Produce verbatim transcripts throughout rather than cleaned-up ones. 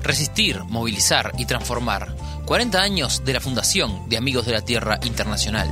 Resistir, movilizar y transformar. cuarenta años de la fundación de Amigos de la Tierra Internacional.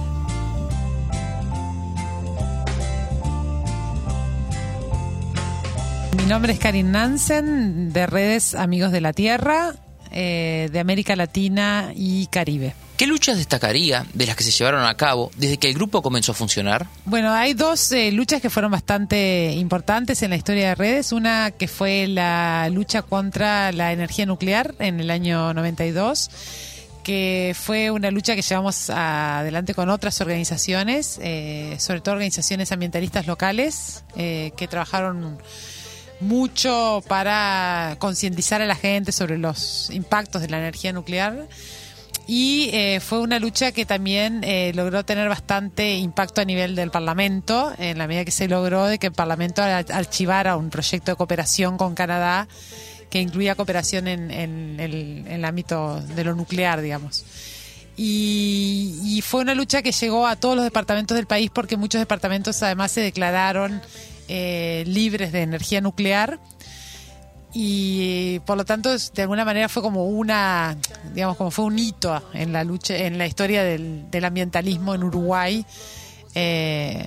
Mi nombre es Karin Nansen, de Redes Amigos de la Tierra, eh, de América Latina y Caribe. ¿Qué luchas destacaría de las que se llevaron a cabo desde que el grupo comenzó a funcionar? Bueno, hay dos eh, luchas que fueron bastante importantes en la historia de Redes. Una que fue la lucha contra la energía nuclear en el año noventa y dos, que fue una lucha que llevamos adelante con otras organizaciones, eh, sobre todo organizaciones ambientalistas locales, eh, que trabajaron mucho para concientizar a la gente sobre los impactos de la energía nuclear. Y eh, fue una lucha que también eh, logró tener bastante impacto a nivel del Parlamento, en la medida que se logró de que el Parlamento archivara un proyecto de cooperación con Canadá que incluía cooperación en, en, el, en el ámbito de lo nuclear, digamos. Y, y fue una lucha que llegó a todos los departamentos del país, porque muchos departamentos además se declararon eh, libres de energía nuclear. Y por lo tanto, de alguna manera fue como una, digamos, como fue un hito en la lucha, en la historia del, del ambientalismo en Uruguay. Eh,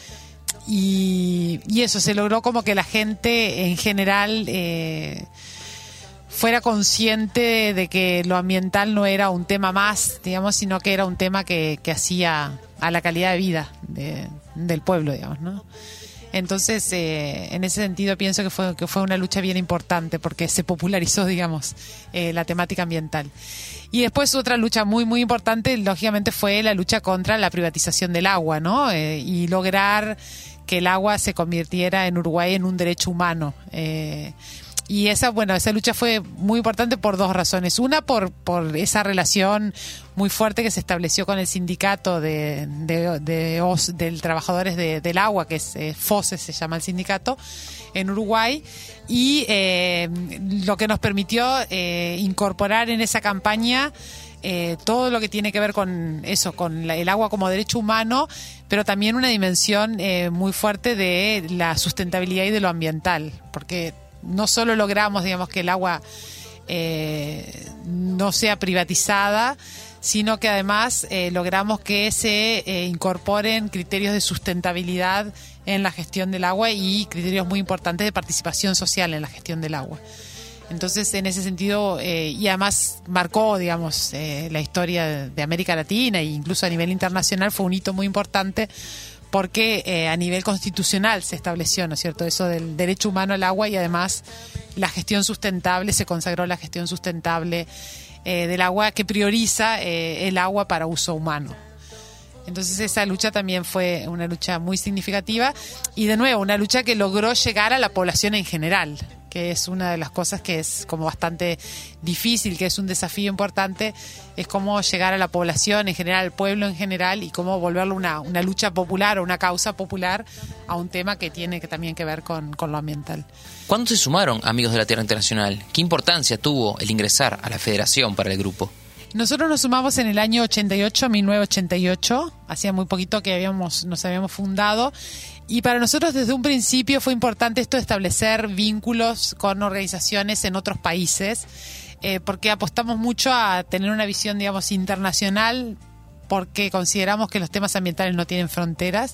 y, y eso, se logró como que la gente en general eh, fuera consciente de que lo ambiental no era un tema más, digamos, sino que era un tema que, que hacía a la calidad de vida de, del pueblo, digamos, ¿no? Entonces, eh, en ese sentido pienso que fue, que fue una lucha bien importante, porque se popularizó, digamos, eh, la temática ambiental. Y después otra lucha muy, muy importante, lógicamente, fue la lucha contra la privatización del agua, ¿no? Eh, y lograr que el agua se convirtiera en Uruguay en un derecho humano. Eh, y esa, bueno, esa lucha fue muy importante por dos razones. Una, por, por esa relación muy fuerte que se estableció con el sindicato de, de, de, de, de trabajadores de, del agua, que es eh, FOSE, se llama el sindicato, en Uruguay, y eh, lo que nos permitió eh, incorporar en esa campaña eh, todo lo que tiene que ver con eso, con la, el agua como derecho humano, pero también una dimensión eh, muy fuerte de la sustentabilidad y de lo ambiental, porque no solo logramos, digamos, que el agua eh, no sea privatizada, sino que además eh, logramos que se eh, incorporen criterios de sustentabilidad en la gestión del agua y criterios muy importantes de participación social en la gestión del agua. Entonces, en ese sentido, eh, y además marcó, digamos, eh, la historia de América Latina e incluso a nivel internacional, fue un hito muy importante, porque eh, a nivel constitucional se estableció, ¿no es cierto?, eso del derecho humano al agua, y además la gestión sustentable, se consagró la gestión sustentable eh, del agua, que prioriza eh, el agua para uso humano. Entonces esa lucha también fue una lucha muy significativa, y de nuevo una lucha que logró llegar a la población en general, que es una de las cosas que es como bastante difícil, que es un desafío importante, es cómo llegar a la población en general, al pueblo en general, y cómo volverlo una, una lucha popular o una causa popular a un tema que tiene que también que ver con, con lo ambiental. ¿Cuándo se sumaron Amigos de la Tierra Internacional? ¿Qué importancia tuvo el ingresar a la federación para el grupo? Nosotros nos sumamos en el año ochenta y ocho, mil novecientos ochenta y ocho, hacía muy poquito que habíamos, nos habíamos fundado, y para nosotros desde un principio fue importante esto de establecer vínculos con organizaciones en otros países, eh, porque apostamos mucho a tener una visión, digamos, internacional, porque consideramos que los temas ambientales no tienen fronteras,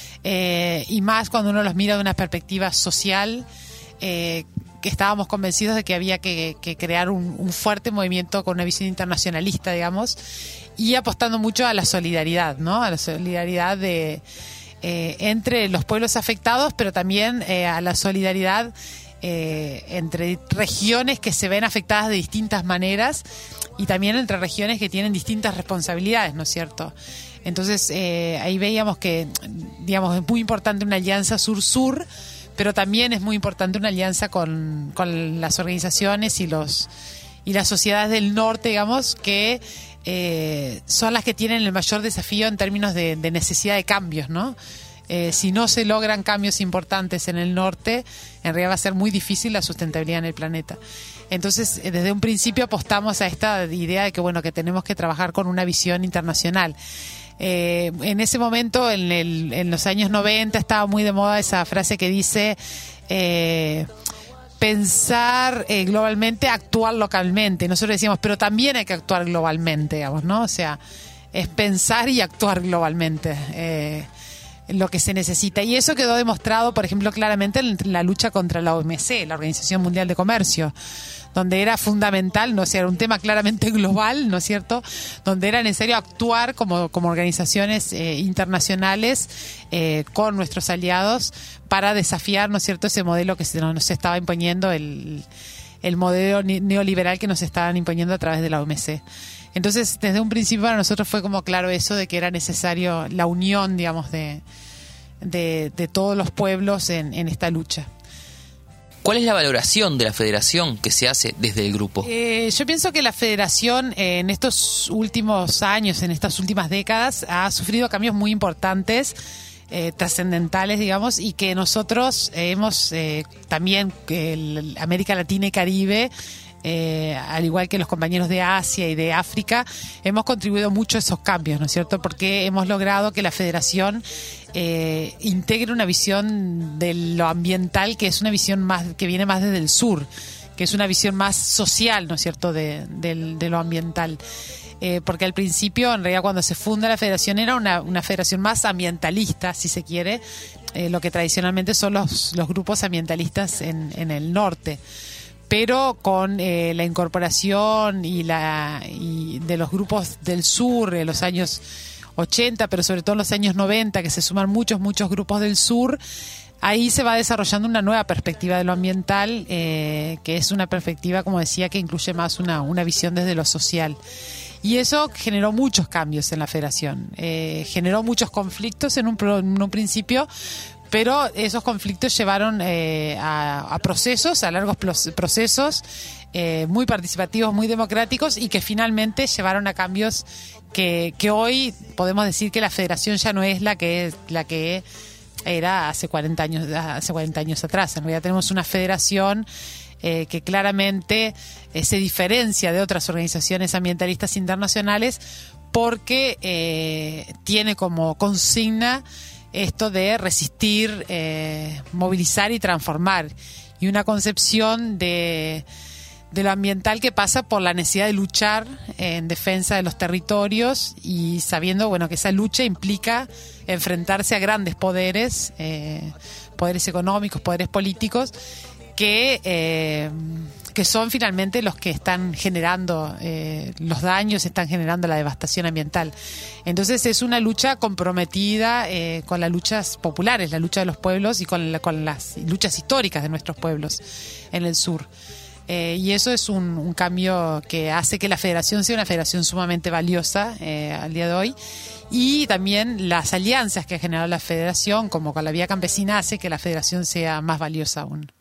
eh, y más cuando uno los mira de una perspectiva social, eh, que estábamos convencidos de que había que, que crear un, un fuerte movimiento con una visión internacionalista, digamos, y apostando mucho a la solidaridad, ¿no? A la solidaridad de eh, entre los pueblos afectados, pero también eh, a la solidaridad eh, entre regiones que se ven afectadas de distintas maneras, y también entre regiones que tienen distintas responsabilidades, ¿no es cierto? Entonces eh, ahí veíamos que, digamos, es muy importante una alianza sur-sur, pero también es muy importante una alianza con, con las organizaciones y los y las sociedades del norte, digamos, que eh, son las que tienen el mayor desafío en términos de, de necesidad de cambios, ¿no? Eh, si no se logran cambios importantes en el norte, en realidad va a ser muy difícil la sustentabilidad en el planeta. Entonces, desde un principio apostamos a esta idea de que, bueno, que tenemos que trabajar con una visión internacional. Eh, en ese momento, en, el, en los años noventa, estaba muy de moda esa frase que dice, eh, pensar eh, globalmente, actuar localmente. Nosotros decíamos, pero también hay que actuar globalmente, digamos, ¿no? O sea, es pensar y actuar globalmente. Eh, lo que se necesita. Y eso quedó demostrado, por ejemplo, claramente en la lucha contra la O M C, la Organización Mundial de Comercio, donde era fundamental, ¿no? O sea, era un tema claramente global, ¿no es cierto?, donde era necesario actuar como, como organizaciones eh, internacionales eh, con nuestros aliados para desafiar, ¿no es cierto?, ese modelo que se nos estaba imponiendo, el, el modelo neoliberal que nos estaban imponiendo a través de la O M C. Entonces, desde un principio para nosotros fue como claro eso de que era necesario la unión, digamos, de, de, de todos los pueblos en, en esta lucha. ¿Cuál es la valoración de la federación que se hace desde el grupo? Eh, yo pienso que la federación eh, en estos últimos años, en estas últimas décadas, ha sufrido cambios muy importantes, eh, trascendentales, digamos, y que nosotros eh, hemos eh, también, eh, América Latina y Caribe, Eh, al igual que los compañeros de Asia y de África, hemos contribuido mucho a esos cambios, ¿no es cierto? Porque hemos logrado que la federación eh, integre una visión de lo ambiental, que es una visión más que viene más desde el sur, que es una visión más social, ¿no es cierto?, de, de, de lo ambiental. Eh, porque al principio, en realidad, cuando se funda la federación, era una, una federación más ambientalista, si se quiere, eh, lo que tradicionalmente son los, los grupos ambientalistas en, en el norte. Pero con eh, la incorporación y la y de los grupos del sur en los años ochenta, pero sobre todo en los años noventa, que se suman muchos, muchos grupos del sur, ahí se va desarrollando una nueva perspectiva de lo ambiental, eh, que es una perspectiva, como decía, que incluye más una, una visión desde lo social. Y eso generó muchos cambios en la federación, eh, generó muchos conflictos en un, pro, en un principio, pero esos conflictos llevaron eh, a, a procesos, a largos procesos, eh, muy participativos, muy democráticos, y que finalmente llevaron a cambios que, que hoy podemos decir que la federación ya no es la que la que era hace cuarenta años, hace cuarenta años atrás. En realidad tenemos una federación eh, que claramente eh, se diferencia de otras organizaciones ambientalistas internacionales porque eh, tiene como consigna esto de resistir, eh, movilizar y transformar, y una concepción de, de lo ambiental que pasa por la necesidad de luchar en defensa de los territorios, y sabiendo, bueno, que esa lucha implica enfrentarse a grandes poderes, eh, poderes económicos, poderes políticos, que eh, que son finalmente los que están generando eh, los daños, están generando la devastación ambiental. Entonces es una lucha comprometida eh, con las luchas populares, la lucha de los pueblos y con, la, con las luchas históricas de nuestros pueblos en el sur. Eh, y eso es un, un cambio que hace que la federación sea una federación sumamente valiosa eh, al día de hoy. Y también las alianzas que ha generado la federación, como con la Vía Campesina, hace que la federación sea más valiosa aún.